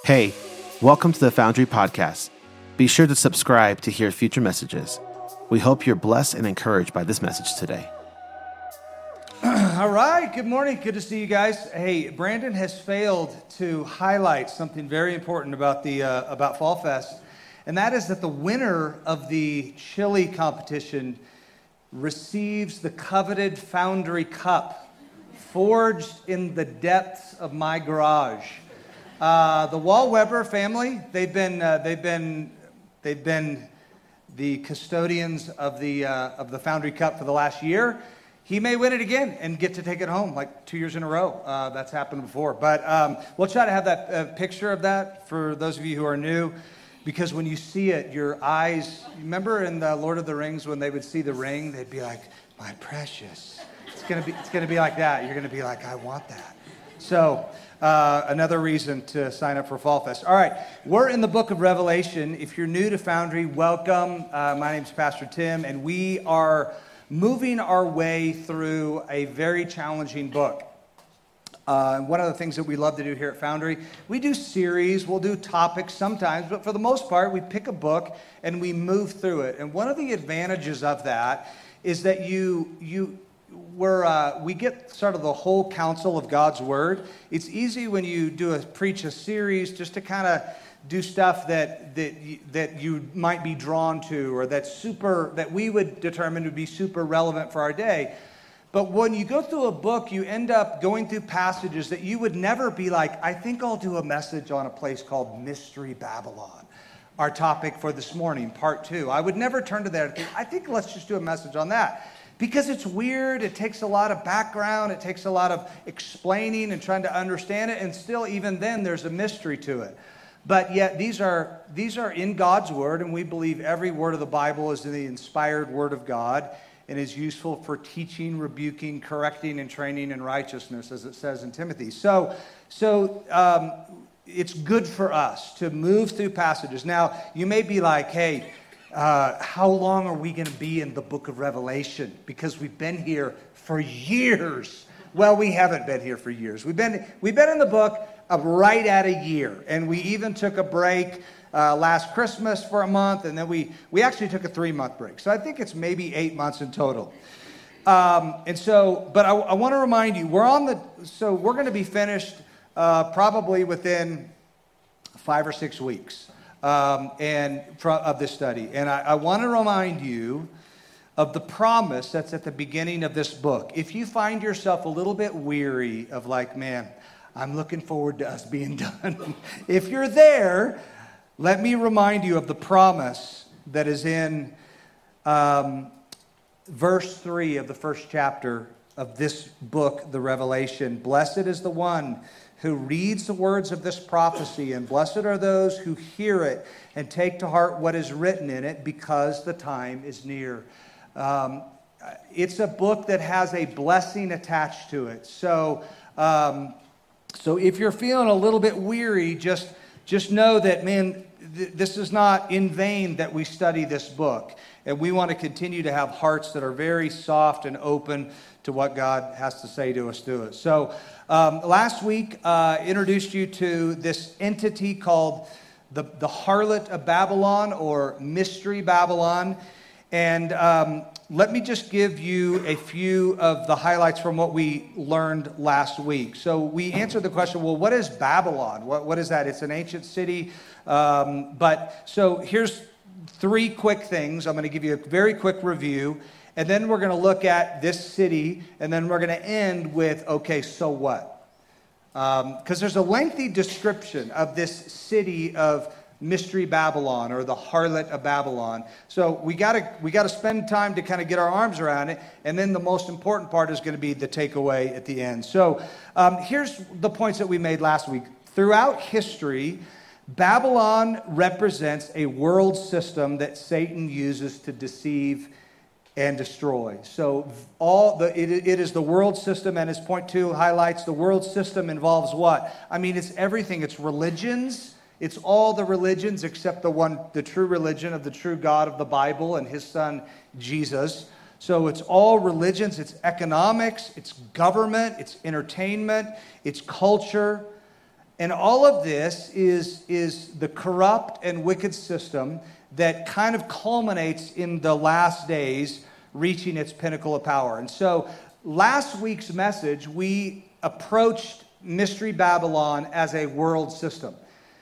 Hey, welcome to the Foundry Podcast. Be sure to subscribe to hear future messages. We hope you're blessed and encouraged by this message today. All right, good morning. Good to see you guys. Hey, Brandon has failed to highlight something very important about Fall Fest, and that is that the winner of the chili competition receives the coveted Foundry Cup, forged in the depths of my garage. The Wall-Weber family, they've been the custodians of the Foundry Cup for the last year. He may win it again and get to take it home like 2 years in a row. That's happened before. But we'll try to have that picture of that for those of you who are new, because when you see it, your eyes, remember in the Lord of the Rings when they would see the ring, they'd be like, my precious. It's gonna be like that. You're gonna be like, I want that. So another reason to sign up for Fall Fest. All right, we're in the book of Revelation. If you're new to Foundry, welcome. My name's Pastor Tim, and we are moving our way through a very challenging book. One of the things that we love to do here at Foundry, we do series, we'll do topics sometimes, but for the most part, we pick a book and we move through it. And one of the advantages of that is that we get sort of the whole counsel of God's Word. It's easy when you preach a series just to kind of do stuff that you might be drawn to, or that we would determine would be super relevant for our day. But when you go through a book, you end up going through passages that you would never be like, I think I'll do a message on a place called Mystery Babylon. Our topic for this morning, part 2. I would never turn to that and think, I think let's just do a message on that. Because it's weird, it takes a lot of background, it takes a lot of explaining and trying to understand it, and still even then there's a mystery to it. But yet these are in God's Word, and we believe every word of the Bible is the inspired Word of God and is useful for teaching, rebuking, correcting, and training in righteousness, as it says in Timothy. So it's good for us to move through passages. Now, you may be like, hey, how long are we going to be in the book of Revelation? Because we've been here for years. Well, we haven't been here for years. We've been in the book right at a year, and we even took a break last Christmas for a month, and then we actually took a 3-month break. So I think it's maybe 8 months in total. But I want to remind you, we're going to be finished probably within 5 or 6 weeks. Of this study. And I want to remind you of the promise that's at the beginning of this book. If you find yourself a little bit weary of like, man, I'm looking forward to us being done. If you're there, let me remind you of the promise that is in verse 3 of the first chapter of this book, the Revelation. Blessed is the one who reads the words of this prophecy, and blessed are those who hear it and take to heart what is written in it, because the time is near. It's a book that has a blessing attached to it. So if you're feeling a little bit weary, just know that, man, this is not in vain that we study this book. And we want to continue to have hearts that are very soft and open to what God has to say to us through it. So last week, introduced you to this entity called the Harlot of Babylon, or Mystery Babylon. And let me just give you a few of the highlights from what we learned last week. So we answered the question, well, what is Babylon? What is that? It's an ancient city. So here's 3 quick things. I'm going to give you a very quick review. And then we're going to look at this city, and then we're going to end with, okay, so what? Because there's a lengthy description of this city of Mystery Babylon, or the Harlot of Babylon. So we got to spend time to kind of get our arms around it, and then the most important part is going to be the takeaway at the end. So here's the points that we made last week. Throughout history, Babylon represents a world system that Satan uses to deceive and destroy. So it is the world system, and as point 2 highlights, the world system involves what? I mean, it's everything. It's religions. It's all the religions except the true religion of the true God of the Bible and his son, Jesus. So it's all religions, it's economics, it's government, it's entertainment, it's culture. And all of this is the corrupt and wicked system that kind of culminates in the last days, reaching its pinnacle of power. And so last week's message, we approached Mystery Babylon as a world system.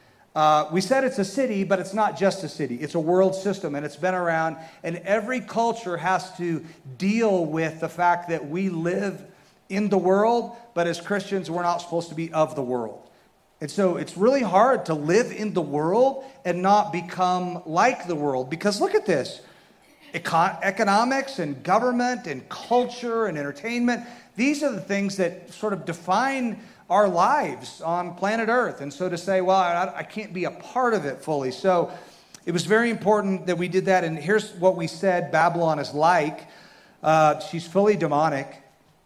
We said it's a city, but it's not just a city. It's a world system, and it's been around. And every culture has to deal with the fact that we live in the world, but as Christians, we're not supposed to be of the world. And so it's really hard to live in the world and not become like the world. Because look at this. Economics and government and culture and entertainment, these are the things that sort of define our lives on planet Earth. And so to say, well, I can't be a part of it fully. So it was very important that we did that. And here's what we said Babylon is like. She's fully demonic.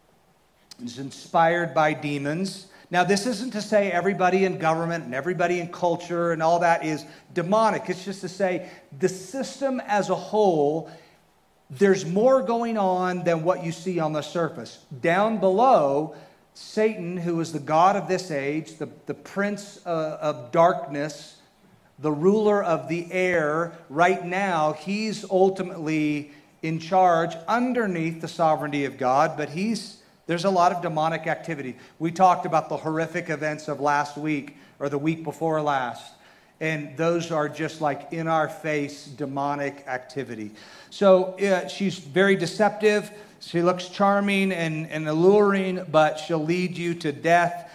It's inspired by demons. Now, this isn't to say everybody in government and everybody in culture and all that is demonic. It's just to say the system as a whole, there's more going on than what you see on the surface. Down below, Satan, who is the god of this age, the prince of darkness, the ruler of the air, right now, he's ultimately in charge underneath the sovereignty of God, but there's a lot of demonic activity. We talked about the horrific events of last week or the week before last, and those are just like in our face demonic activity. So she's very deceptive. She looks charming and alluring, but she'll lead you to death.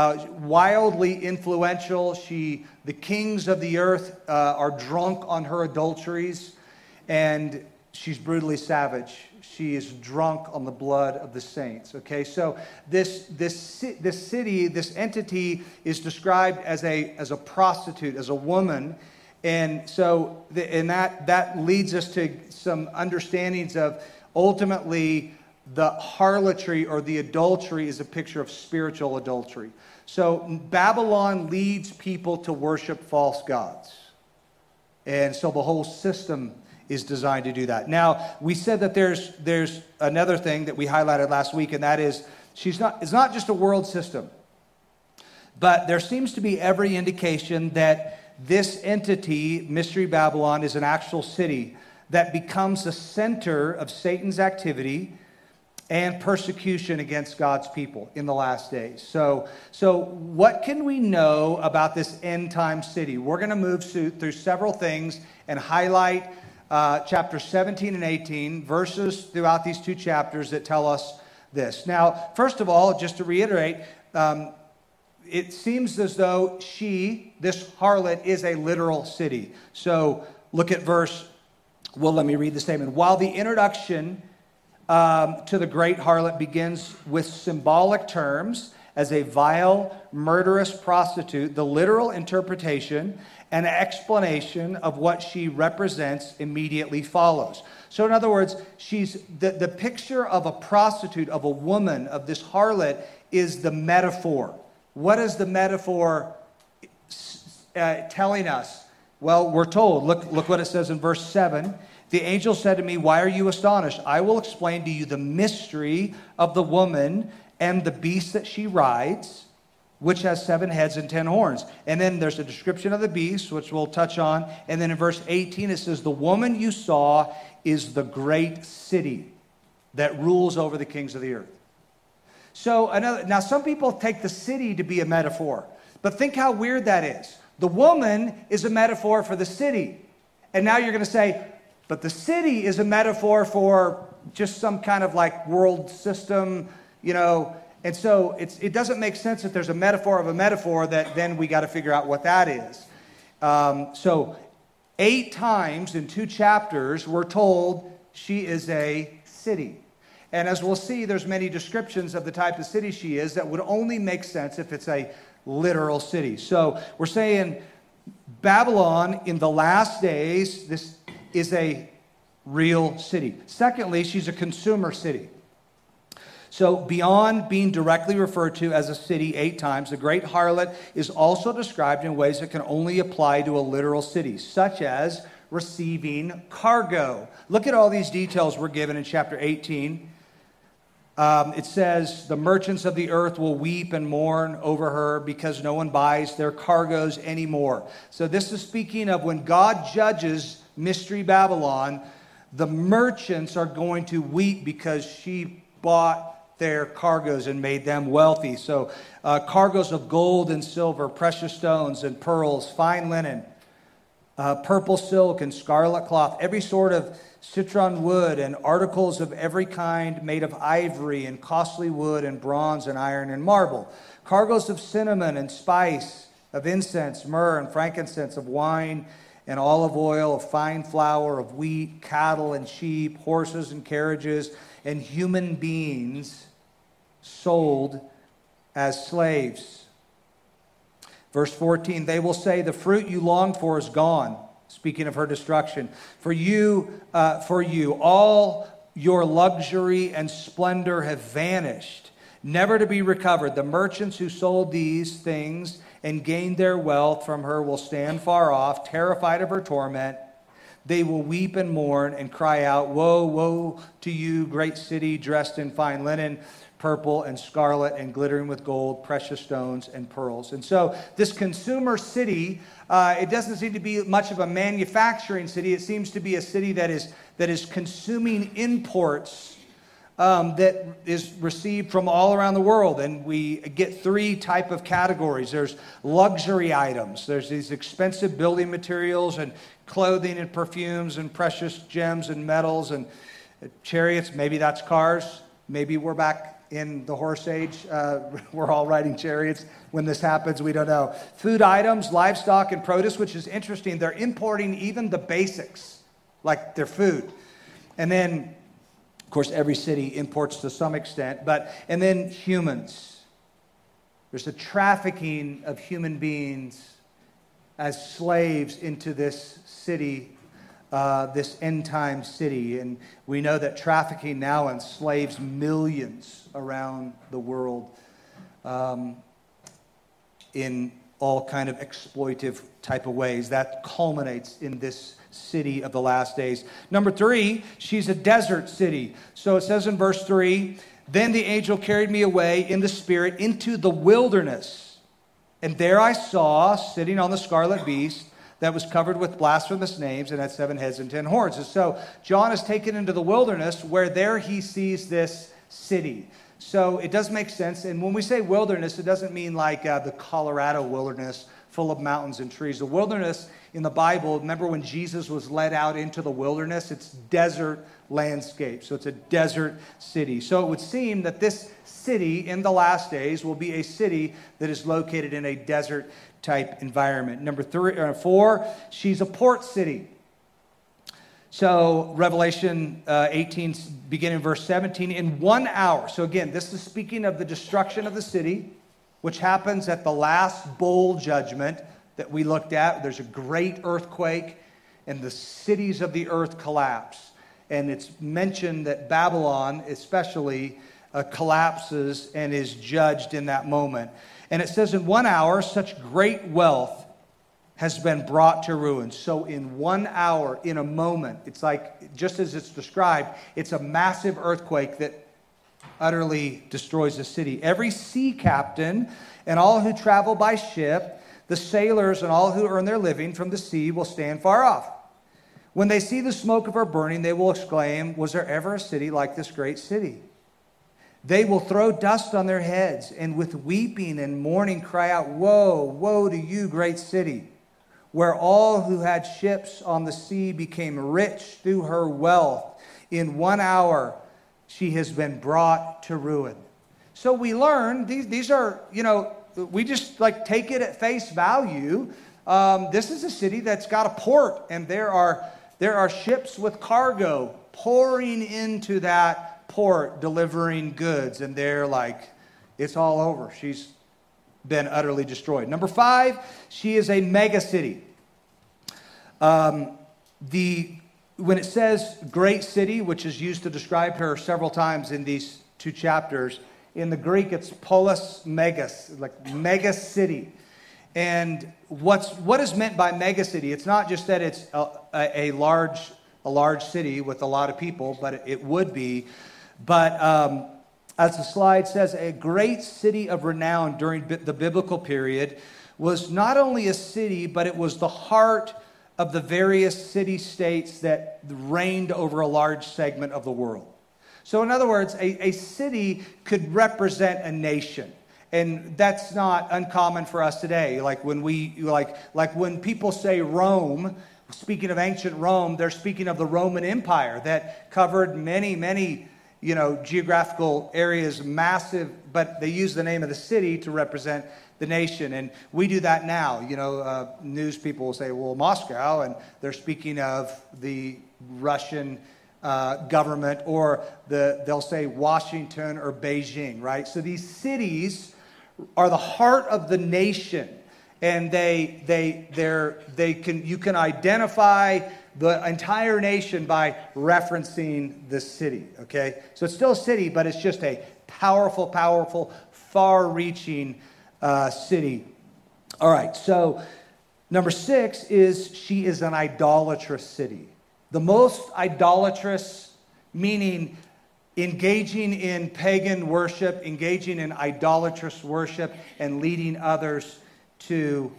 Wildly influential. The kings of the earth are drunk on her adulteries, and she's brutally savage. She is drunk on the blood of the saints. Okay, so this city, this entity is described as a prostitute, as a woman, and so that leads us to some understandings of ultimately the harlotry or the adultery is a picture of spiritual adultery. So Babylon leads people to worship false gods, and so the whole system is designed to do that. Now, we said that there's another thing that we highlighted last week, and that is it's not just a world system, but there seems to be every indication that this entity, Mystery Babylon, is an actual city that becomes the center of Satan's activity and persecution against God's people in the last days. So what can we know about this end-time city? We're going to move through several things and highlight chapters 17 and 18, verses throughout these two chapters that tell us this. Now, first of all, just to reiterate, it seems as though this harlot, is a literal city. So look at let me read the statement. While the introduction to the great harlot begins with symbolic terms as a vile, murderous prostitute, the literal interpretation and explanation of what she represents immediately follows. So in other words, she's the picture of a prostitute, of a woman, of this harlot, is the metaphor. What is the metaphor telling us? Well, we're told, look what it says in verse 7. The angel said to me, "Why are you astonished? I will explain to you the mystery of the woman and the beast that she rides, which has 7 heads and 10 horns." And then there's a description of the beast, which we'll touch on. And then in verse 18, it says, "The woman you saw is the great city that rules over the kings of the earth." So now some people take the city to be a metaphor, but think how weird that is. The woman is a metaphor for the city. And now you're going to say, but the city is a metaphor for just some kind of like world system, and so it doesn't make sense that there's a metaphor of a metaphor that then we got to figure out what that is. So 8 times in 2 chapters, we're told she is a city. And as we'll see, there's many descriptions of the type of city she is that would only make sense if it's a literal city. So we're saying Babylon in the last days, this is a real city. Secondly, she's a consumer city. So beyond being directly referred to as a city 8 times, the great harlot is also described in ways that can only apply to a literal city, such as receiving cargo. Look at all these details we're given in chapter 18. It says, the merchants of the earth will weep and mourn over her because no one buys their cargoes anymore. So this is speaking of when God judges Mystery Babylon, the merchants are going to weep because she bought their cargoes and made them wealthy. So cargoes of gold and silver, precious stones and pearls, fine linen, purple silk and scarlet cloth, every sort of citron wood and articles of every kind made of ivory and costly wood and bronze and iron and marble, cargoes of cinnamon and spice, of incense, myrrh and frankincense, of wine and olive oil, of fine flour, of wheat, cattle and sheep, horses and carriages, and human beings sold as slaves. Verse 14, they will say, the fruit you longed for is gone. Speaking of her destruction. For you, all your luxury and splendor have vanished, never to be recovered. The merchants who sold these things and gained their wealth from her will stand far off, terrified of her torment. They will weep and mourn and cry out, woe, woe to you, great city, dressed in fine linen, purple and scarlet and glittering with gold, precious stones and pearls. And so this consumer city, it doesn't seem to be much of a manufacturing city. It seems to be a city that is consuming imports that is received from all around the world. And we get three type of categories. There's luxury items. There's these expensive building materials and clothing and perfumes and precious gems and metals and chariots. Maybe that's cars. Maybe we're back in the horse age. We're all riding chariots when this happens. We don't know. Food items, livestock, and produce, which is interesting. They're importing even the basics, like their food. And then, of course, every city imports to some extent. And then humans. There's a trafficking of human beings as slaves into this city, this end-time city. And we know that trafficking now enslaves millions around the world in all kind of exploitive type of ways. That culminates in this city of the last days. Number 3, she's a desert city. So it says in verse 3, then the angel carried me away in the spirit into the wilderness. And there I saw, sitting on the scarlet beast, that was covered with blasphemous names and had 7 heads and 10 horns. And so John is taken into the wilderness where there he sees this city. So it does make sense. And when we say wilderness, it doesn't mean like the Colorado wilderness full of mountains and trees. The wilderness in the Bible, remember when Jesus was led out into the wilderness? It's desert landscape. So it's a desert city. So it would seem that this city in the last days will be a city that is located in a desert type environment. Number 4, she's a port city. So Revelation 18, beginning in verse 17, in 1 hour. So again, this is speaking of the destruction of the city, which happens at the last bowl judgment that we looked at. There's a great earthquake, and the cities of the earth collapse. And it's mentioned that Babylon especially collapses and is judged in that moment. And it says in 1 hour, such great wealth has been brought to ruin. So in 1 hour, in a moment, it's like, just as it's described, it's a massive earthquake that utterly destroys the city. Every sea captain and all who travel by ship, the sailors and all who earn their living from the sea will stand far off. When they see the smoke of her burning, they will exclaim, was there ever a city like this great city? They will throw dust on their heads and with weeping and mourning cry out, woe, woe to you, great city, where all who had ships on the sea became rich through her wealth. In 1 hour, she has been brought to ruin. So we learn, these are, we just like take it at face value. This is a city that's got a port, and there are ships with cargo pouring into that port, delivering goods, and they're like, it's all over. She's been utterly destroyed. Number 5, she is a mega city. When it says great city, which is used to describe her several times in these 2 chapters, in the Greek it's polis megas, like mega city. And what is meant by mega city? It's not just that it's a large city with a lot of people, but it would be. But As the slide says, a great city of renown during the biblical period was not only a city, but it was the heart of the various city-states that reigned over a large segment of the world. So in other words, a city could represent a nation. And that's not uncommon for us today. Like when when people say Rome, speaking of ancient Rome, they're speaking of the Roman Empire that covered many, geographical areas, massive, but they use the name of the city to represent the nation. And we do that now. News people will say, well, Moscow, and they're speaking of the Russian government, or they'll say Washington or Beijing, right? So these cities are the heart of the nation, and you can identify the entire nation by referencing the city. Okay, so it's still a city, but it's just a powerful, far-reaching city. All right, so number 6 is she is an idolatrous city. The most idolatrous, meaning engaging in pagan worship, engaging in idolatrous worship, and leading others to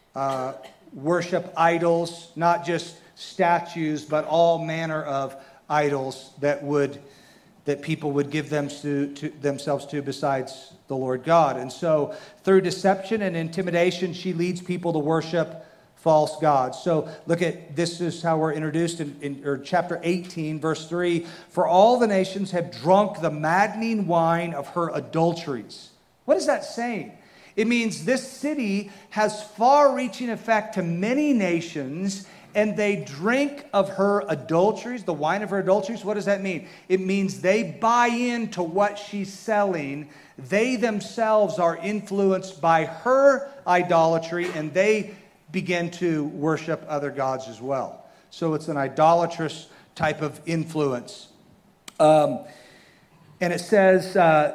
worship idols, not just statues, but all manner of idols that people would give themselves to besides the Lord God. And so through deception and intimidation, she leads people to worship false gods. So look at, this is how we're introduced in chapter 18, verse 3. For all the nations have drunk the maddening wine of her adulteries. What is that saying? It means this city has far-reaching effect to many nations, and they drink of her adulteries, the wine of her adulteries. What does that mean? It means they buy into what she's selling. They themselves are influenced by her idolatry, and they begin to worship other gods as well. So it's an idolatrous type of influence. And it says,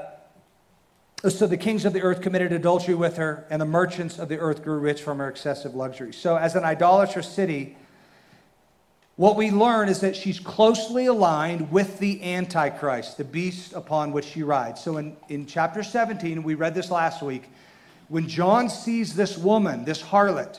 so the kings of the earth committed adultery with her, and the merchants of the earth grew rich from her excessive luxury. So as an idolatrous city, what we learn is that she's closely aligned with the Antichrist, the beast upon which she rides. So in chapter 17, we read this last week, when John sees this woman, this harlot,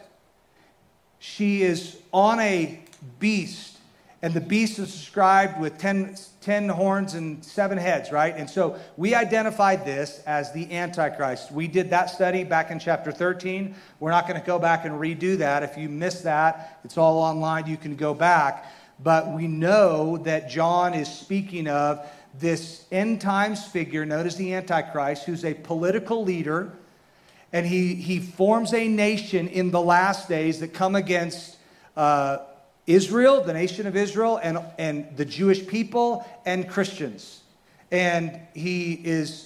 she is on a beast, and the beast is described with 10 horns and 7 heads, right? And so we identified this as the Antichrist. We did that study back in chapter 13. We're not going to go back and redo that. If you missed that, it's all online. You can go back. But we know that John is speaking of this end times figure known as the Antichrist, who's a political leader. And he forms a nation in the last days that come against Israel, the nation of Israel, and the Jewish people and Christians. And he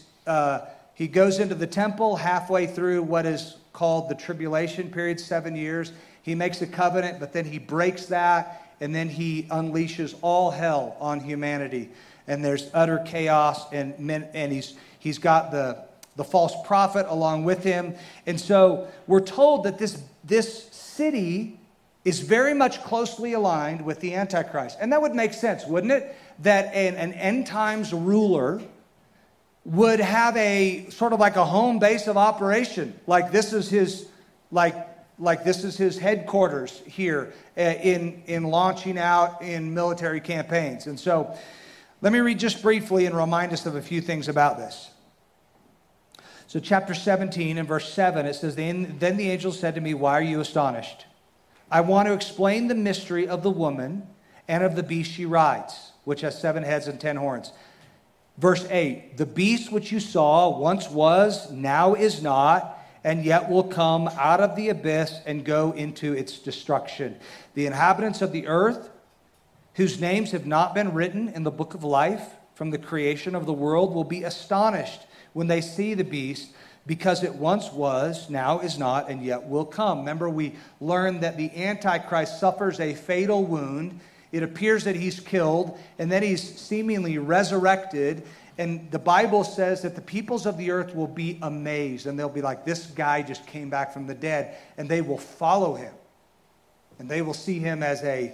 goes into the temple halfway through what is called the tribulation period, 7 years. He makes a covenant, but then he breaks that, and then he unleashes all hell on humanity. And there's utter chaos, and he's got the false prophet along with him. And so we're told that this city is very much closely aligned with the Antichrist. And that would make sense, wouldn't it? That an end times ruler would have a sort of like a home base of operation. Like this is his this is his headquarters here in launching out in military campaigns. And so let me read just briefly and remind us of a few things about this. So chapter 17 and verse 7, it says, Then the angel said to me, why are you astonished? I want to explain the mystery of the woman and of the beast she rides, which has 7 heads and 10 horns. Verse 8, the beast which you saw once was, now is not, and yet will come out of the abyss and go into its destruction. The inhabitants of the earth, whose names have not been written in the book of life from the creation of the world, will be astonished when they see the beast, because it once was, now is not, and yet will come. Remember, we learned that the Antichrist suffers a fatal wound. It appears that he's killed, and then he's seemingly resurrected. And the Bible says that the peoples of the earth will be amazed, and they'll be like, this guy just came back from the dead, and they will follow him. And they will see him as a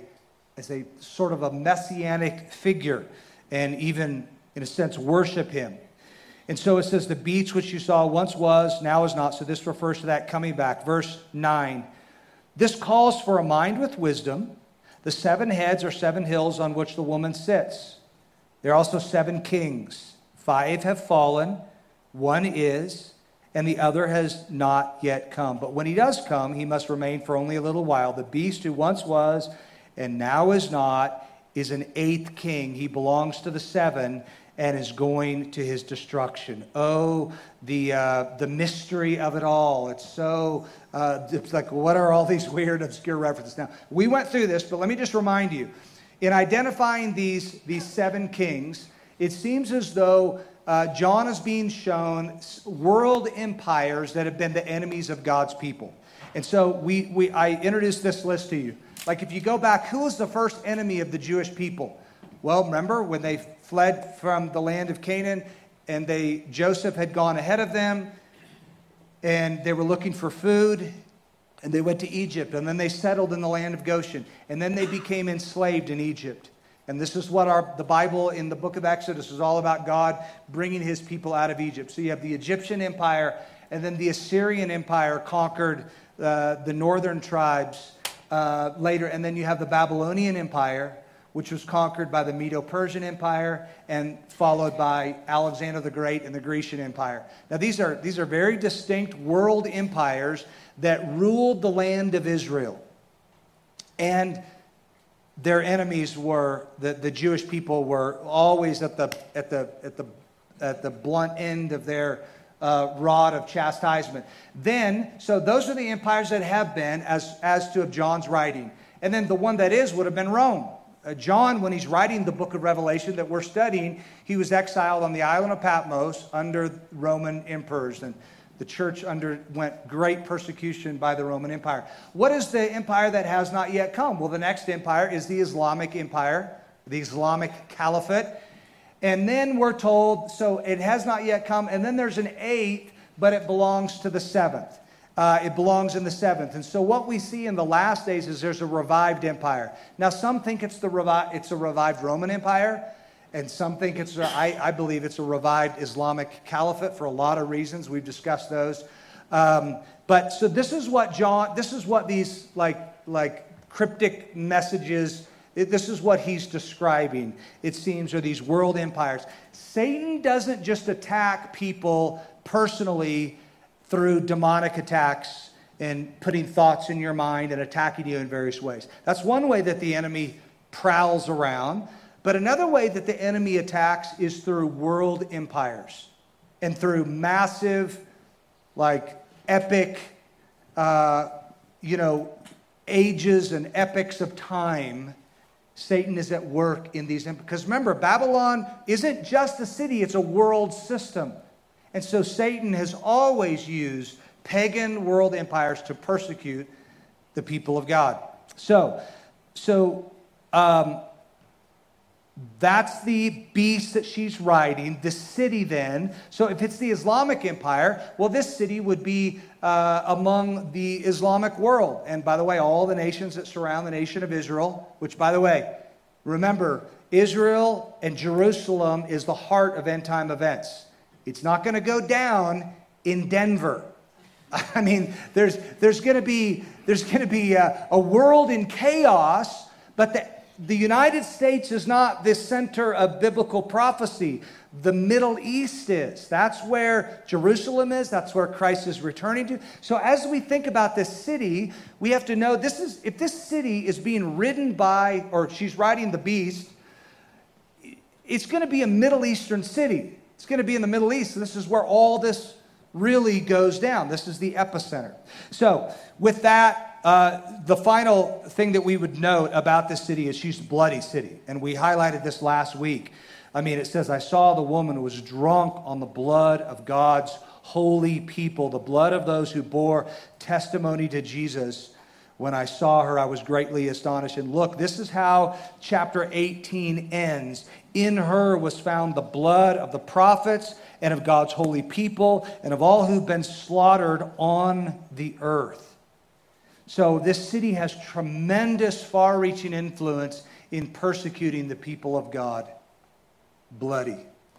sort of a messianic figure, and even, in a sense, worship him. And so it says, the beast which you saw once was, now is not. So this refers to that coming back. Verse 9. This calls for a mind with wisdom. The 7 heads are 7 hills on which the woman sits. There are also 7 kings. 5 have fallen, 1 is, and the other has not yet come. But when he does come, he must remain for only a little while. The beast who once was and now is not is an 8th king. He belongs to the 7 and is going to his destruction. Oh, the mystery of it all. It's so, it's like, what are all these weird, obscure references? Now, we went through this, but let me just remind you. In identifying these 7 kings, it seems as though John is being shown world empires that have been the enemies of God's people. And so I introduced this list to you. Like if you go back, who was the first enemy of the Jewish people? Well, remember when they fled from the land of Canaan and Joseph had gone ahead of them and they were looking for food and they went to Egypt and then they settled in the land of Goshen and then they became enslaved in Egypt. And this is what the Bible in the book of Exodus is all about, God bringing his people out of Egypt. So you have the Egyptian empire, and then the Assyrian empire conquered the northern tribes later. And then you have the Babylonian empire, which was conquered by the Medo-Persian Empire and followed by Alexander the Great and the Grecian Empire. Now these are very distinct world empires that ruled the land of Israel. And their enemies were the Jewish people were always at the blunt end of their rod of chastisement. Then, so those are the empires that have been as to of John's writing. And then the one that would have been Rome. John, when he's writing the book of Revelation that we're studying, he was exiled on the island of Patmos under Roman emperors. And the church underwent great persecution by the Roman Empire. What is the empire that has not yet come? Well, the next empire is the Islamic Empire, the Islamic Caliphate. And then we're told, so it has not yet come. And then there's an 8th, but it belongs to the 7th. It belongs in the 7th. And so what we see in the last days is there's a revived empire. Now, some think it's a revived Roman Empire. And some think I believe it's a revived Islamic Caliphate for a lot of reasons. We've discussed those. But so this is what these like cryptic messages, this is what he's describing, it seems, are these world empires. Satan doesn't just attack people personally through demonic attacks and putting thoughts in your mind and attacking you in various ways. That's one way that the enemy prowls around. But another way that the enemy attacks is through world empires and through massive, like epic, ages and epics of time. Satan is at work in these empires. Because remember, Babylon isn't just a city, it's a world system. And so Satan has always used pagan world empires to persecute the people of God. So that's the beast that she's riding, the city then. So if it's the Islamic Empire, well, this city would be among the Islamic world. And by the way, all the nations that surround the nation of Israel, which, by the way, remember, Israel and Jerusalem is the heart of end time events. It's not going to go down in Denver. I mean, there's going to be a world in chaos, but the United States is not the center of biblical prophecy. The Middle East is. That's where Jerusalem is. That's where Christ is returning to. So as we think about this city, we have to know if this city is being ridden by, or she's riding the beast, it's going to be a Middle Eastern city. It's going to be in the Middle East. This is where all this really goes down. This is the epicenter. So with that, the final thing that we would note about this city is she's a bloody city. And we highlighted this last week. I mean, it says, I saw the woman who was drunk on the blood of God's holy people, the blood of those who bore testimony to Jesus. When I saw her, I was greatly astonished. And look, this is how chapter 18 ends. In her was found the blood of the prophets and of God's holy people and of all who've been slaughtered on the earth. So this city has tremendous far-reaching influence in persecuting the people of God. Bloody.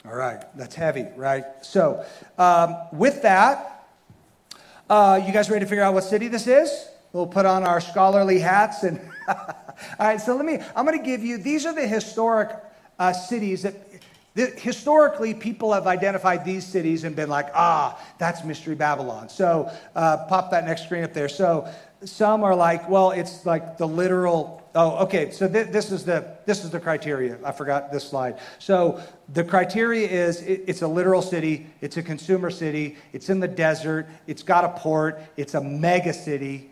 All right, that's heavy, right? So with that, you guys ready to figure out what city this is? We'll put on our scholarly hats and all right, so I'm going to give you, these are the historic cities that historically people have identified these cities and been like, that's Mystery Babylon. So pop that next screen up there. So some are like, well, it's like the literal, okay, so this is the criteria. I forgot this slide. So the criteria is it's a literal city, it's a consumer city, it's in the desert, it's got a port, it's a mega city.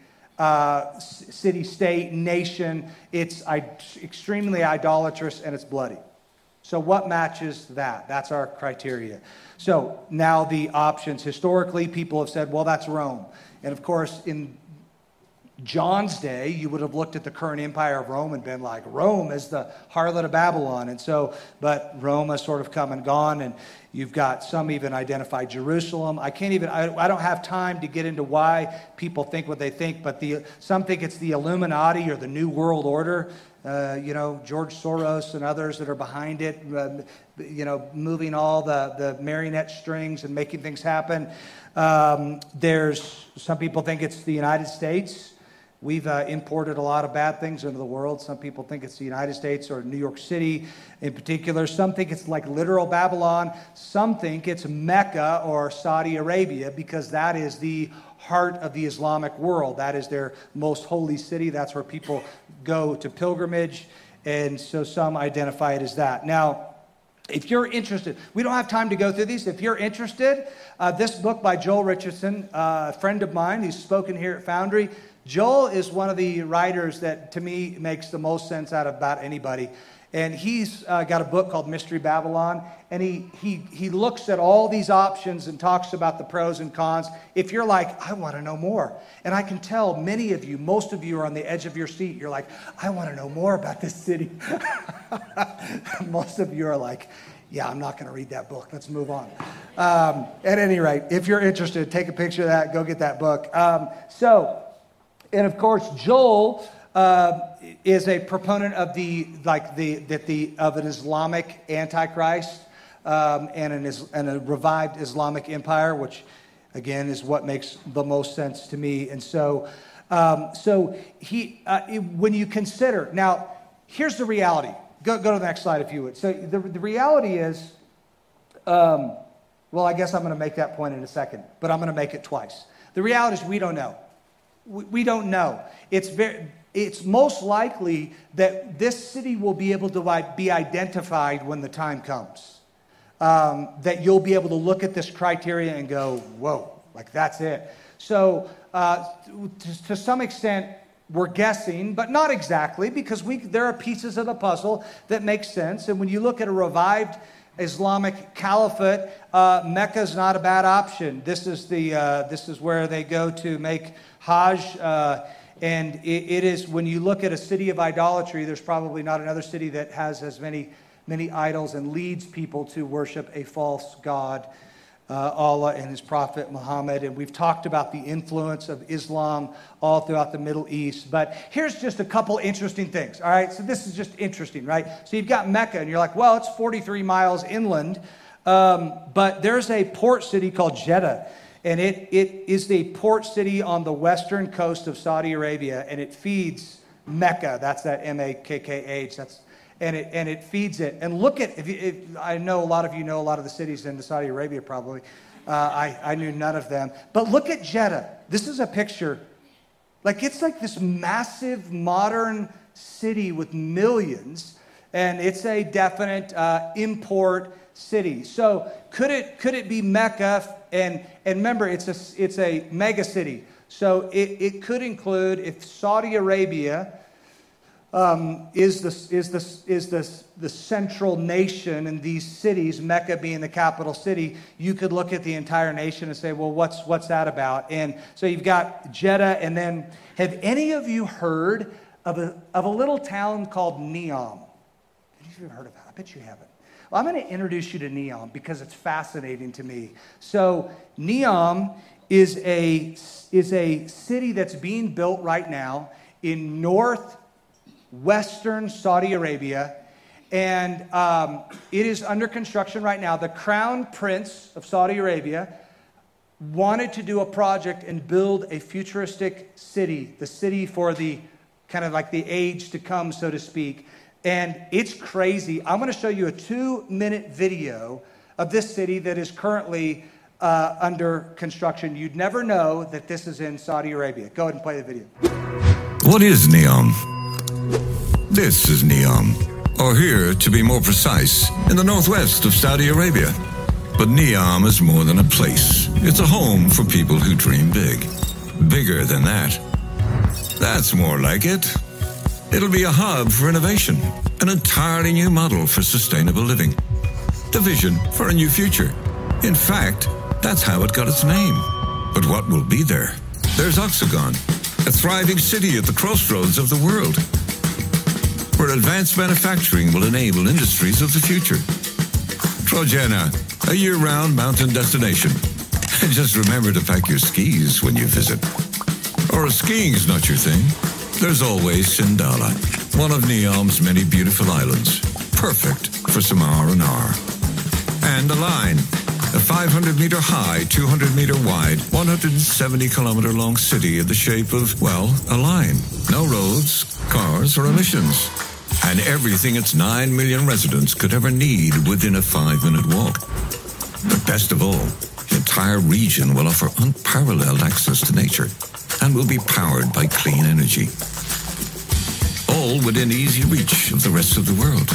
City, state, nation, it's extremely idolatrous and it's bloody. So what matches that? That's our criteria. So now the options. Historically, people have said, well, that's Rome. And of course, in John's day, you would have looked at the current empire of Rome and been like, Rome is the harlot of Babylon. And so, but Rome has sort of come and gone, and you've got some even identify Jerusalem. I don't have time to get into why people think what they think, but some think it's the Illuminati or the New World Order. George Soros and others that are behind it, moving all the marionette strings and making things happen. There's some people think it's the United States. We've imported a lot of bad things into the world. Some people think it's the United States or New York City in particular. Some think it's like literal Babylon. Some think it's Mecca or Saudi Arabia because that is the heart of the Islamic world. That is their most holy city. That's where people go to pilgrimage. And so some identify it as that. Now, if you're interested, we don't have time to go through these. If you're interested, this book by Joel Richardson, a friend of mine, he's spoken here at Foundry. Joel is one of the writers that, to me, makes the most sense out of about anybody. And he's got a book called Mystery Babylon. And he looks at all these options and talks about the pros and cons. If you're like, I want to know more. And I can tell many of you, most of you are on the edge of your seat. You're like, I want to know more about this city. Most of you are like, yeah, I'm not going to read that book. Let's move on. At any rate, if you're interested, take a picture of that. Go get that book. And of course, Joel is a proponent of an Islamic Antichrist and a revived Islamic empire, which again is what makes the most sense to me. And so, when you consider now, here's the reality. Go to the next slide if you would. So the reality is, well, I guess I'm going to make that point in a second, but I'm going to make it twice. The reality is we don't know. We don't know. It's most likely that this city will be able to be identified when the time comes. That you'll be able to look at this criteria and go, whoa, like that's it. So to some extent, we're guessing, but not exactly, because there are pieces of the puzzle that make sense. And when you look at a revived Islamic caliphate, Mecca is not a bad option. This is where they go to make Hajj, and it is, when you look at a city of idolatry, there's probably not another city that has as many idols and leads people to worship a false god, Allah and his prophet Muhammad. And we've talked about the influence of Islam all throughout the Middle East. But here's just a couple interesting things, all right? So this is just interesting, right? So you've got Mecca, and you're like, well, it's 43 miles inland, but there's a port city called Jeddah. And it is the port city on the western coast of Saudi Arabia, and it feeds Mecca. That's that M-A-K-K-H. And it feeds it. And look at, I know a lot of you know a lot of the cities in Saudi Arabia probably. I knew none of them. But look at Jeddah. This is a picture. It's like this massive modern city with millions, and it's a definite import city. So could it be Mecca? And remember, it's a mega city. So it could include, if Saudi Arabia is the central nation in these cities, Mecca being the capital city, you could look at the entire nation and say, well, what's that about? And so you've got Jeddah, and then have any of you heard of a little town called Neom? Have you ever heard of that? I bet you haven't. Well, I'm going to introduce you to Neom because it's fascinating to me. So Neom is a city that's being built right now in northwestern Saudi Arabia, And it is under construction right now. The Crown Prince of Saudi Arabia wanted to do a project and build a futuristic city, the city for the kind of like the age to come, so to speak. And it's crazy. I'm going to show you a 2-minute video of this city that is currently under construction. You'd never know that this is in Saudi Arabia. Go ahead and play the video. What is Neom? This is Neom, or here, to be more precise, in the northwest of Saudi Arabia. But Neom is more than a place. It's a home for people who dream big. Bigger than that. That's more like it. It'll be a hub for innovation, an entirely new model for sustainable living. The vision for a new future. In fact, that's how it got its name. But what will be there? There's Oxagon, a thriving city at the crossroads of the world, where advanced manufacturing will enable industries of the future. Trojena, a year-round mountain destination. And just remember to pack your skis when you visit. Or if skiing's not your thing, there's always Sindala, one of Neom's many beautiful islands, perfect for some R&R. And Align, a 500-meter high, 200-meter wide, 170-kilometer long city in the shape of, well, a line. No roads, cars, or emissions. And everything its 9 million residents could ever need within a 5-minute walk. But best of all, the entire region will offer unparalleled access to nature and will be powered by clean energy. All within easy reach of the rest of the world.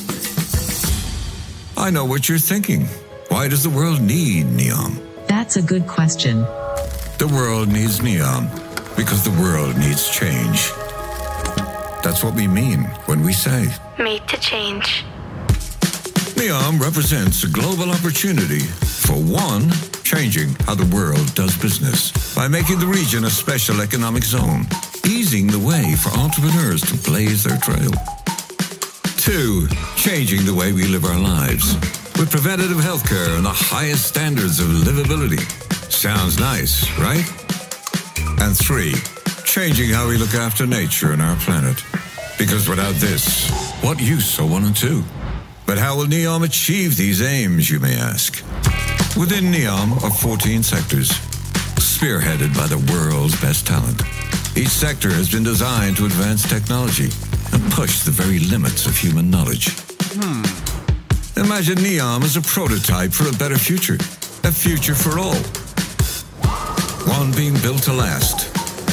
I know what you're thinking. Why does the world need Neom? That's a good question. The world needs Neom because the world needs change. That's what we mean when we say Made to change. Neom represents a global opportunity for one, changing how the world does business by making the region a special economic zone, easing the way for entrepreneurs to blaze their trail. Two, changing the way we live our lives with preventative healthcare and the highest standards of livability. Sounds nice, right? And three, changing how we look after nature and our planet. Because without this, what use are 1 and 2? But how will Neom achieve these aims, you may ask? Within Neom are 14 sectors, spearheaded by the world's best talent. Each sector has been designed to advance technology and push the very limits of human knowledge. Imagine Neom as a prototype for a better future, a future for all. One being built to last.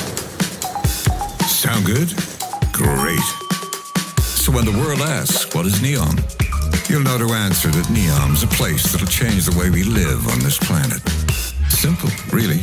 Sound good? Great. So when the world asks, what is Neom? You'll know to answer that Neom's a place that'll change the way we live on this planet. Simple, really.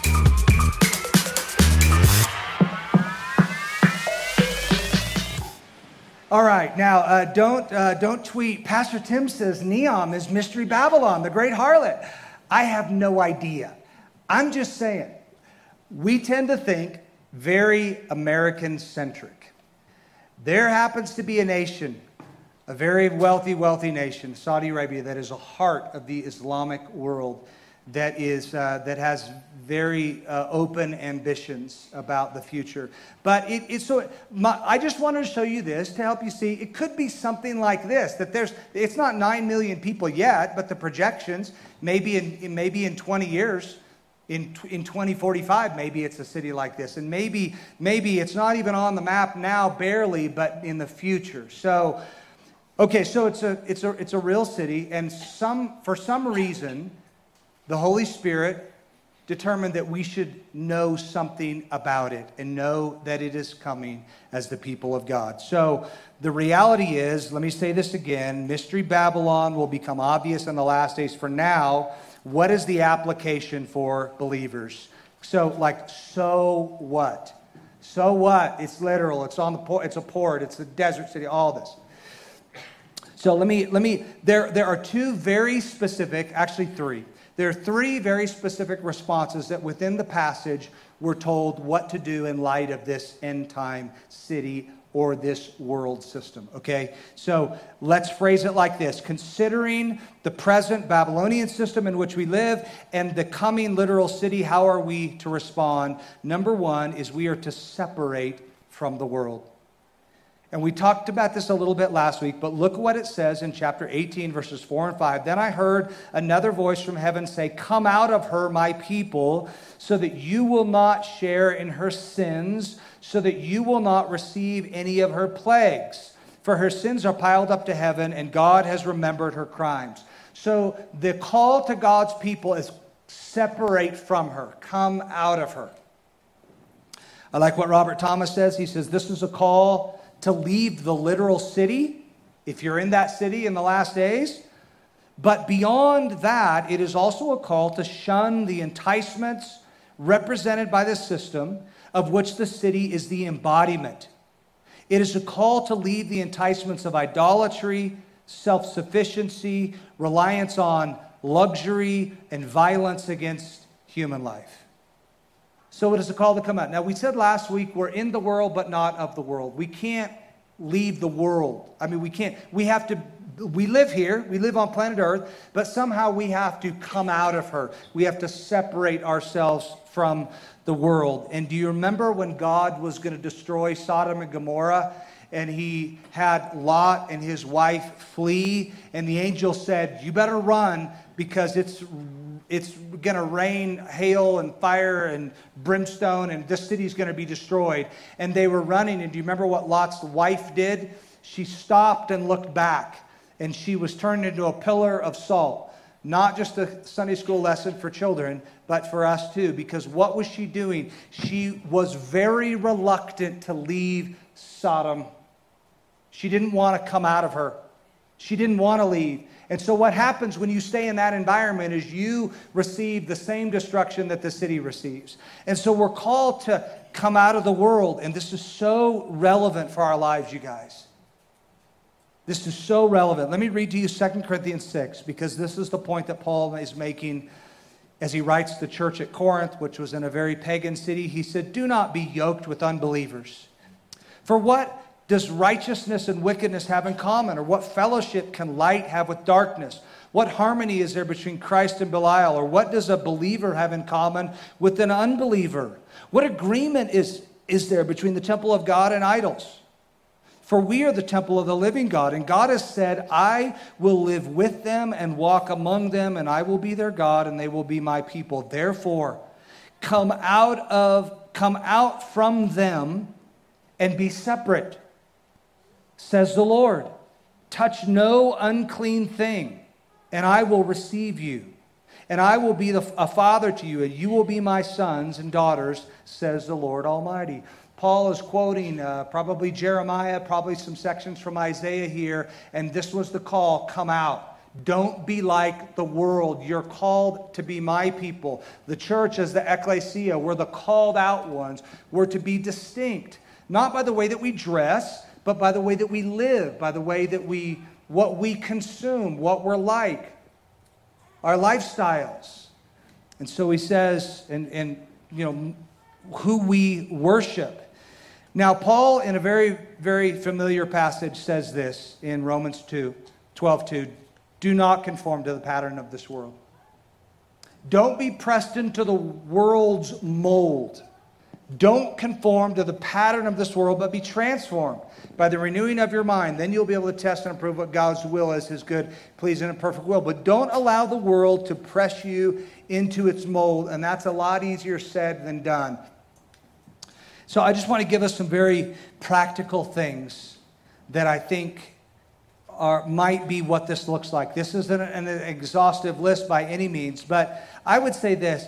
All right, now don't tweet. Pastor Tim says Neom is Mystery Babylon, the great harlot. I have no idea. I'm just saying, we tend to think very American-centric. There happens to be a nation, a very wealthy nation, Saudi Arabia, that is a heart of the Islamic world, that has very open ambitions about the future. But I just wanted to show you this to help you see it could be something like this. It's not 9 million people yet, but the projections maybe in 20 years. In 2045, maybe it's a city like this. And maybe it's not even on the map now, barely, but in the future. So, okay, so it's a real city. And for some reason, the Holy Spirit determined that we should know something about it and know that it is coming as the people of God. So the reality is, let me say this again, Mystery Babylon will become obvious in the last days. For now, what is the application for believers? So what? So what? It's literal. It's on the port. It's a port. It's a desert city. All this. So there are two very specific, actually three. There are three very specific responses that within the passage we're told what to do in light of this end time city or this world system, okay? So let's phrase it like this. Considering the present Babylonian system in which we live and the coming literal city, how are we to respond? Number one is we are to separate from the world. And we talked about this a little bit last week, but look what it says in chapter 18, verses 4 and 5. Then I heard another voice from heaven say, "Come out of her, my people, so that you will not share in her sins, so that you will not receive any of her plagues. For her sins are piled up to heaven, and God has remembered her crimes." So the call to God's people is separate from her, come out of her. I like what Robert Thomas says. He says, this is a call to leave the literal city, if you're in that city in the last days. But beyond that, it is also a call to shun the enticements represented by the system of which the city is the embodiment. It is a call to leave the enticements of idolatry, self-sufficiency, reliance on luxury, and violence against human life. So it is a call to come out. Now, we said last week we're in the world, but not of the world. We can't leave the world. I mean, we can't. We live here. We live on planet Earth, but somehow we have to come out of her. We have to separate ourselves from the world. And do you remember when God was going to destroy Sodom and Gomorrah, and he had Lot and his wife flee, and the angel said, "You better run, because it's going to rain hail and fire and brimstone, and this city's going to be destroyed." And they were running, and do you remember what Lot's wife did? She stopped and looked back, and she was turned into a pillar of salt. Not just a Sunday school lesson for children, but for us too. Because what was she doing? She was very reluctant to leave Sodom. She didn't want to come out of her. She didn't want to leave. And so what happens when you stay in that environment is you receive the same destruction that the city receives. And so we're called to come out of the world. And this is so relevant for our lives, you guys. This is so relevant. Let me read to you 2 Corinthians 6, because this is the point that Paul is making as he writes to the church at Corinth, which was in a very pagan city. He said, "Do not be yoked with unbelievers. For what does righteousness and wickedness have in common? Or what fellowship can light have with darkness? What harmony is there between Christ and Belial? Or what does a believer have in common with an unbeliever? What agreement is there between the temple of God and idols? For we are the temple of the living God, and God has said, 'I will live with them and walk among them, and I will be their God, and they will be my people.' Therefore, come out from them and be separate, says the Lord. Touch no unclean thing, and I will receive you. And I will be a father to you, and you will be my sons and daughters, says the Lord Almighty." Paul is quoting probably Jeremiah, probably some sections from Isaiah here, and this was the call: come out. Don't be like the world. You're called to be my people. The church, as the ecclesia, we're the called out ones. We're to be distinct, not by the way that we dress, but by the way that we live, by the way that what we consume, what we're like, our lifestyles. And so he says, and who we worship. Now, Paul, in a very, very familiar passage, says this in Romans 12:2. Do not conform to the pattern of this world. Don't be pressed into the world's mold. Don't conform to the pattern of this world, but be transformed by the renewing of your mind. Then you'll be able to test and approve what God's will is, his good, pleasing, and perfect will. But don't allow the world to press you into its mold, and that's a lot easier said than done. So I just want to give us some very practical things that I think might be what this looks like. This isn't an exhaustive list by any means, but I would say this.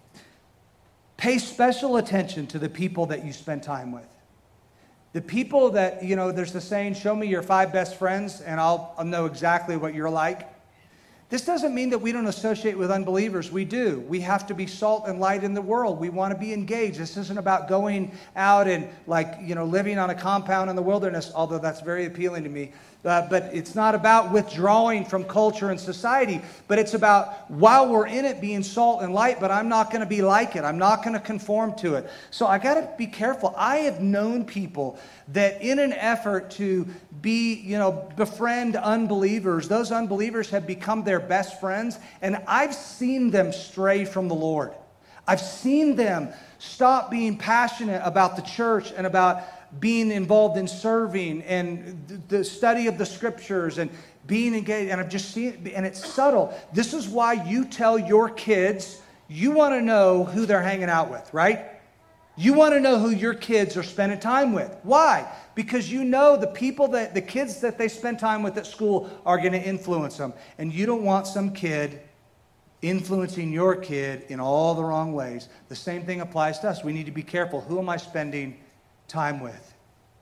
Pay special attention to the people that you spend time with. The people that, there's the saying, show me your 5 best friends and I'll know exactly what you're like. This doesn't mean that we don't associate with unbelievers. We do. We have to be salt and light in the world. We want to be engaged. This isn't about going out and living on a compound in the wilderness, although that's very appealing to me. But it's not about withdrawing from culture and society, but it's about, while we're in it, being salt and light, but I'm not going to be like it. I'm not going to conform to it. So I got to be careful. I have known people that in an effort to befriend unbelievers, those unbelievers have become their best friends, and I've seen them stray from the Lord. I've seen them stop being passionate about the church and about being involved in serving and the study of the scriptures and being engaged. And I've just seen it, and it's subtle. This is why you tell your kids you want to know who they're hanging out with, right? You want to know who your kids are spending time with. Why? Because you know the kids that they spend time with at school are going to influence them. And you don't want some kid influencing your kid in all the wrong ways. The same thing applies to us. We need to be careful. Who am I spending time with?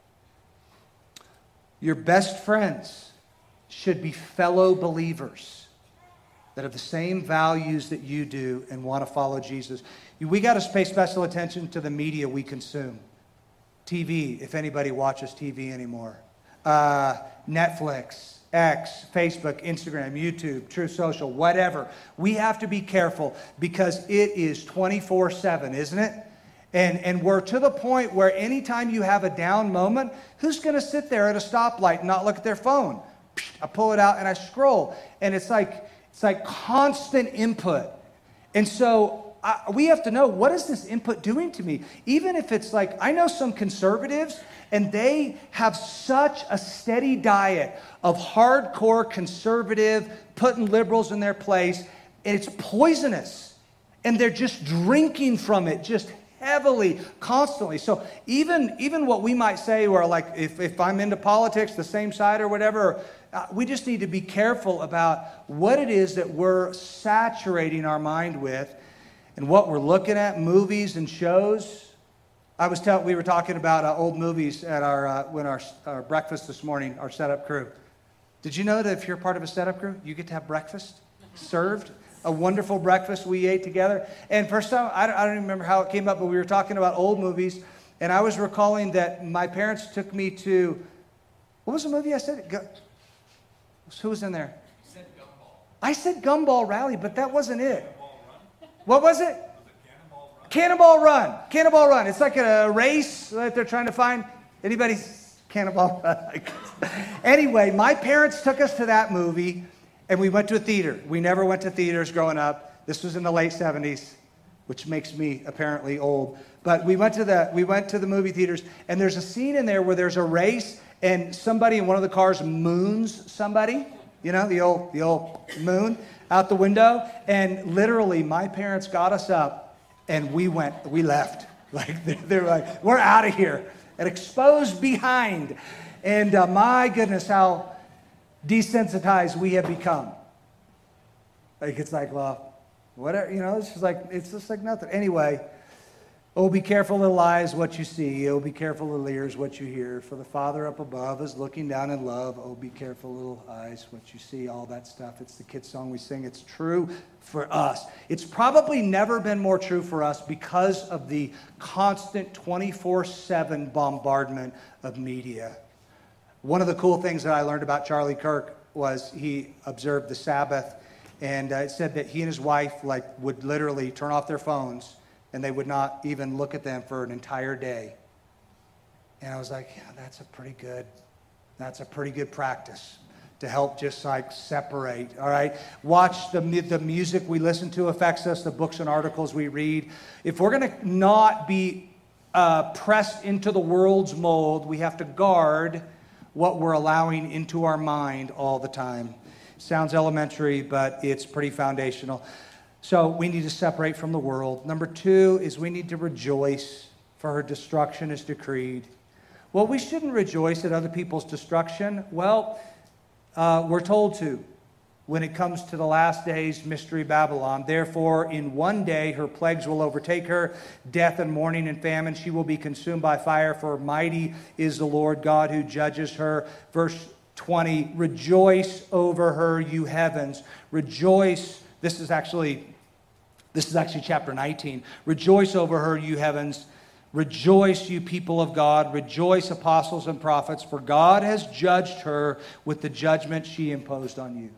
Your best friends should be fellow believers that have the same values that you do and want to follow Jesus. We got to pay special attention to the media we consume. TV, if anybody watches TV anymore. Netflix, X, Facebook, Instagram, YouTube, Truth Social, whatever. We have to be careful because it is 24/7, isn't it? And we're to the point where anytime you have a down moment, who's going to sit there at a stoplight and not look at their phone? I pull it out and I scroll. And it's like constant input. And so we have to know, what is this input doing to me? Even if it's like, I know some conservatives, and they have such a steady diet of hardcore conservative, putting liberals in their place, and it's poisonous. And they're just drinking from it, just heavily, constantly. So even what we might say, or like if I'm into politics, the same side or whatever, we just need to be careful about what it is that we're saturating our mind with and what we're looking at, movies and shows. We were talking about old movies at our breakfast this morning, our setup crew. Did you know that if you're part of a setup crew, you get to have breakfast served? A wonderful breakfast we ate together. And first time, I don't even remember how it came up, but we were talking about old movies, and I was recalling that my parents took me to, what was the movie I said? Who was in there? You said Gumball. I said Gumball Rally, but that wasn't it. What was it? Cannonball Run. Cannonball Run. It's like a race that they're trying to find. Anybody? Cannonball Run. Anyway, my parents took us to that movie, and we went to a theater. We never went to theaters growing up. This was in the late 70s, which makes me apparently old. But we went to the movie theaters, and there's a scene in there where there's a race, and somebody in one of the cars moons somebody. You know, the old moon out the window. And literally, my parents got us up, and we left. Like, they're like, we're out of here. An exposed behind. And my goodness, how desensitized we have become. Like, it's like, well, whatever, it's just like nothing. Anyway, oh, be careful, little eyes, what you see. Oh, be careful, little ears, what you hear. For the Father up above is looking down in love. Oh, be careful, little eyes, what you see. All that stuff. It's the kids' song we sing. It's true for us. It's probably never been more true for us because of the constant 24/7 bombardment of media. One of the cool things that I learned about Charlie Kirk was he observed the Sabbath, and it said that he and his wife would literally turn off their phones, and they would not even look at them for an entire day. And I was like, yeah, that's a pretty good practice to help just separate, all right? Watch the music we listen to affects us, the books and articles we read. If we're going to not be pressed into the world's mold, we have to guard what we're allowing into our mind all the time. Sounds elementary, but it's pretty foundational. So we need to separate from the world. Number 2 is we need to rejoice, for her destruction is decreed. Well, we shouldn't rejoice at other people's destruction. Well, we're told to when it comes to the last days, mystery Babylon. Therefore, in one day her plagues will overtake her, death and mourning and famine. She will be consumed by fire, for mighty is the Lord God who judges her. Verse 20, rejoice over her, you heavens. Rejoice. This is actually chapter 19. Rejoice over her, you heavens. Rejoice, you people of God. Rejoice, apostles and prophets, for God has judged her with the judgment she imposed on you.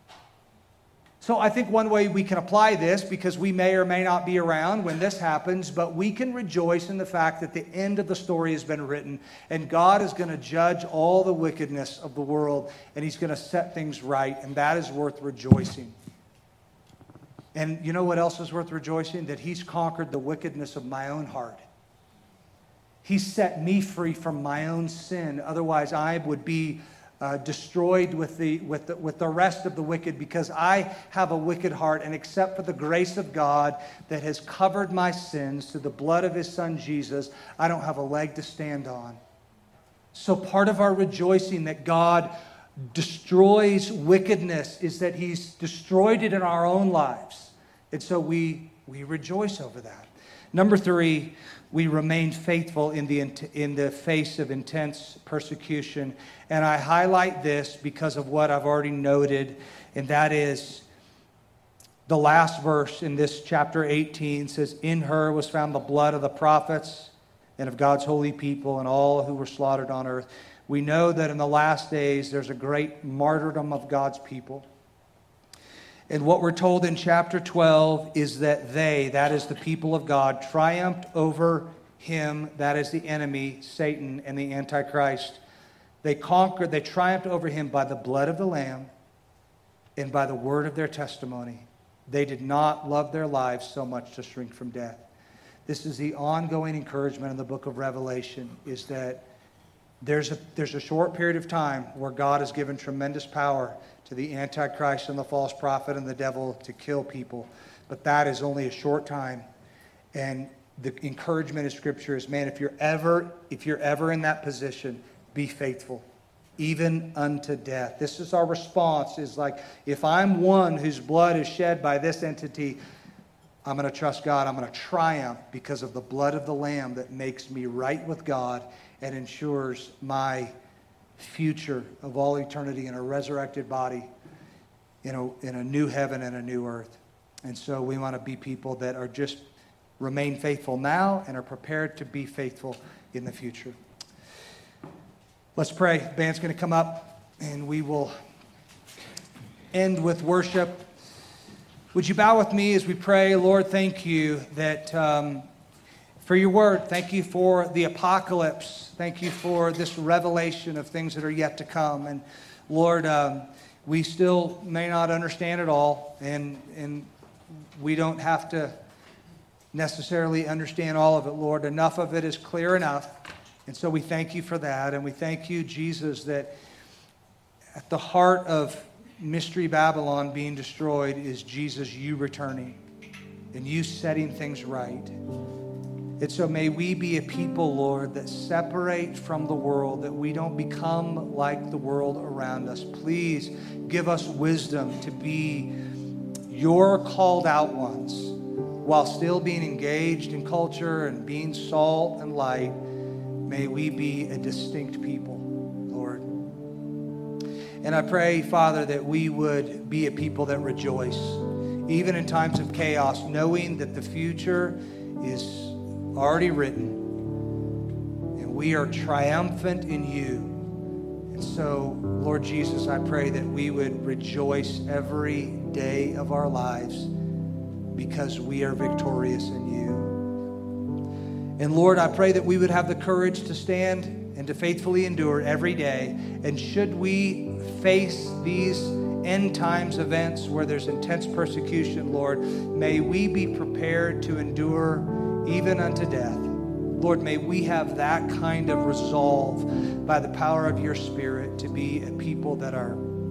So I think one way we can apply this, because we may or may not be around when this happens, but we can rejoice in the fact that the end of the story has been written, and God is going to judge all the wickedness of the world, and he's going to set things right, and that is worth rejoicing. And you know what else is worth rejoicing? That he's conquered the wickedness of my own heart. He set me free from my own sin. Otherwise, I would be destroyed with the rest of the wicked, because I have a wicked heart, and except for the grace of God that has covered my sins through the blood of His Son Jesus, I don't have a leg to stand on. So part of our rejoicing that God destroys wickedness is that He's destroyed it in our own lives. And so we rejoice over that. Number 3, we remain faithful in the face of intense persecution. And I highlight this because of what I've already noted, and that is the last verse in this chapter 18 says, "In her was found the blood of the prophets and of God's holy people and all who were slaughtered on earth." We know that in the last days there's a great martyrdom of God's people. And what we're told in chapter 12 is that they, that is the people of God, triumphed over him, that is the enemy, Satan, and the Antichrist. They triumphed over him by the blood of the Lamb and by the word of their testimony. They did not love their lives so much to shrink from death. This is the ongoing encouragement in the book of Revelation, is that there's a short period of time where God has given tremendous power to the Antichrist and the false prophet and the devil to kill people. But that is only a short time. And the encouragement of Scripture is, man, if you're ever in that position, be faithful, even unto death. This is our response, is like, if I'm one whose blood is shed by this entity, I'm going to trust God. I'm going to triumph because of the blood of the Lamb that makes me right with God and ensures my future of all eternity in a resurrected body, in a new heaven and a new earth. And so we want to be people that are just remain faithful now and are prepared to be faithful in the future. Let's pray. The band's going to come up and we will end with worship. Would you bow with me as we pray? Lord, thank you that for your word. Thank you for the apocalypse. Thank you for this revelation of things that are yet to come. And Lord, we still may not understand it all, and we don't have to necessarily understand all of it, Lord. Enough of it is clear enough. And so we thank you for that. And we thank you, Jesus, that at the heart of Mystery Babylon being destroyed is Jesus, you returning and you setting things right. And so may we be a people, Lord, that separate from the world, that we don't become like the world around us. Please give us wisdom to be your called out ones while still being engaged in culture and being salt and light. May we be a distinct people, Lord. And I pray, Father, that we would be a people that rejoice, even in times of chaos, knowing that the future is already written, and we are triumphant in you. And so, Lord Jesus, I pray that we would rejoice every day of our lives because we are victorious in you. And Lord, I pray that we would have the courage to stand and to faithfully endure every day. And should we face these end times events where there's intense persecution, Lord, may we be prepared to endure even unto death. Lord, may we have that kind of resolve by the power of your Spirit to be a people that are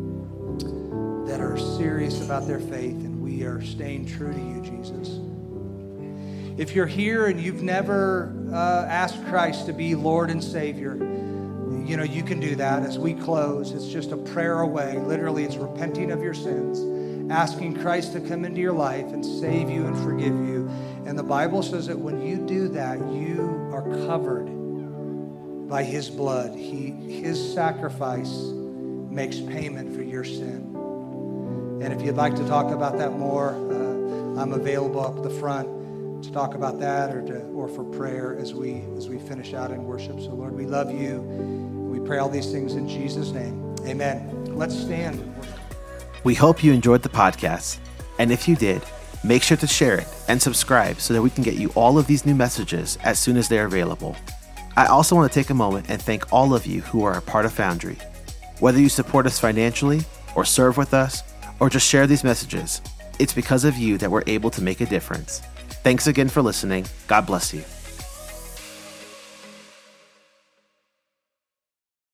serious about their faith, and we are staying true to you, Jesus. If you're here and you've never asked Christ to be Lord and Savior, you can do that as we close. It's just a prayer away. Literally, it's repenting of your sins, asking Christ to come into your life and save you and forgive you. And the Bible says that when you do that, you are covered by his blood. His sacrifice makes payment for your sin. And if you'd like to talk about that more, I'm available up the front to talk about that or for prayer as we finish out in worship. So Lord, we love you. We pray all these things in Jesus' name. Amen. Let's stand. We hope you enjoyed the podcast. And if you did, make sure to share it and subscribe so that we can get you all of these new messages as soon as they're available. I also want to take a moment and thank all of you who are a part of Foundry. Whether you support us financially or serve with us or just share these messages, it's because of you that we're able to make a difference. Thanks again for listening. God bless you.